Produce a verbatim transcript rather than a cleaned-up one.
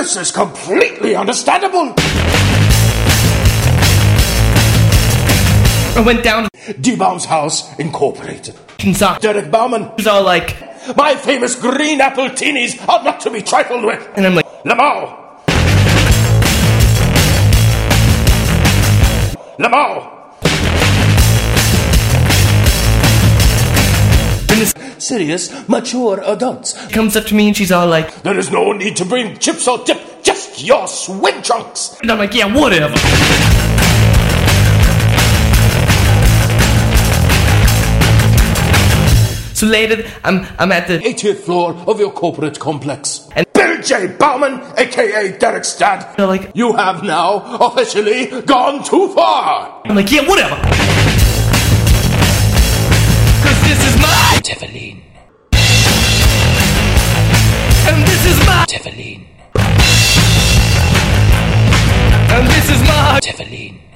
This is completely understandable. I went down to D-Baum's House Incorporated. Kentucky. Derek Bauman. He's all like, my famous green apple teenies are not to be trifled with. and I'm like, Lamau. Lamau. and this Serious, mature adults. comes up to me and she's all like, There is no need to bring chips or dip, just your swim trunks. and I'm like, yeah, whatever. So later, I'm I'm at the eightieth floor of your corporate complex. And- Bill J. Bauman, a k a. Derek's dad, they're like, you have now officially gone too far. I'm like, yeah, whatever. Cause this is my Tiffany. and this is my Tiffany. and this is my Tiffany.